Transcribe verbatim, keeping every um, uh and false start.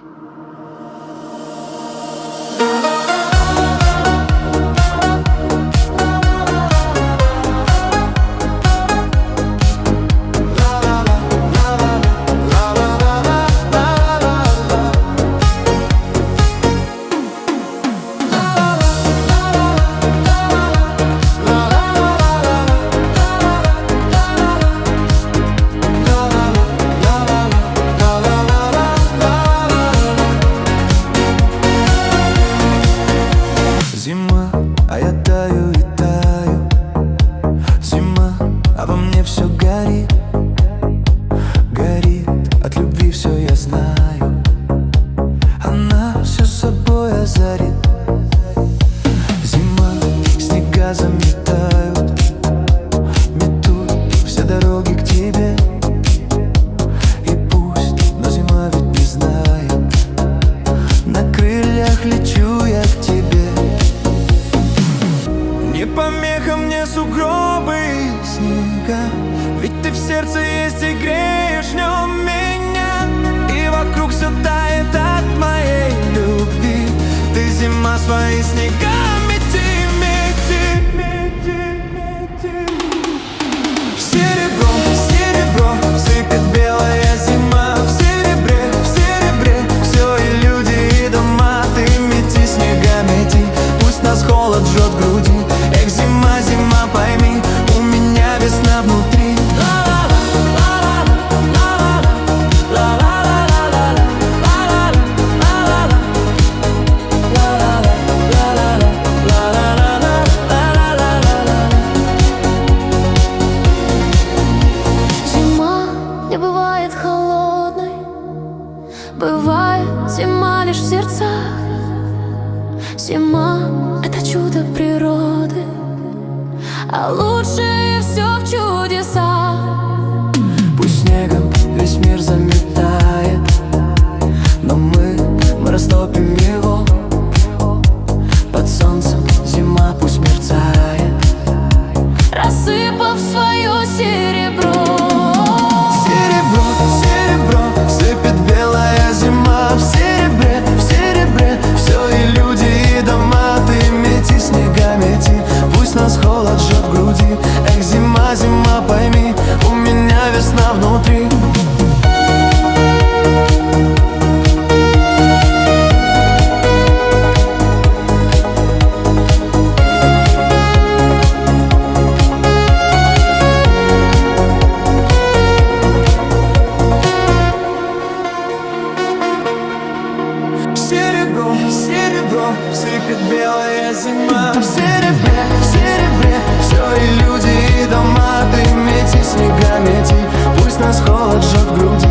Зима, а я таю и таю. Зима, а во мне все горит. Горит от любви, все я знаю. Она все собой озарит. Зима, снега заметают, метут все дороги к тебе. И пусть, но зима ведь не знает, на крыльях лечу я к тебе. Не помеха мне сугробы и снега, ведь ты в сердце есть и греешь в нем меня. И вокруг все тает от моей любви. Ты, зима, свои снега мети, мети, мети, мети. В серебро, в серебро сыпет белая зима. В серебре, в серебре все и люди, и дома. Ты мети, снега мети, пусть нас холод жжет в груди. Эх, зима, зима, пойми, у меня весна внутри. Зима не бывает холодной, бывает зима лишь в сердцах. Зима — это чудо природы, а лучшее все в чудесах. Пусть снегом весь мир заметает, но мы, мы растопим его. Под солнцем зима пусть мерцает, Рассыпав свое серебро. серебро, серебро сыпет белая зима. В серебре, в серебре все и люди, и дома. Ты мети, снега мети, пусть нас холод жжет в груди. Эх, зима, зима, пойми, у меня весна внутри. Серебро, серебро сыпет белая зима. В серебре, в серебре все и люди, и дома. Ты мети, снега мети, пусть нас холод жжет в груди.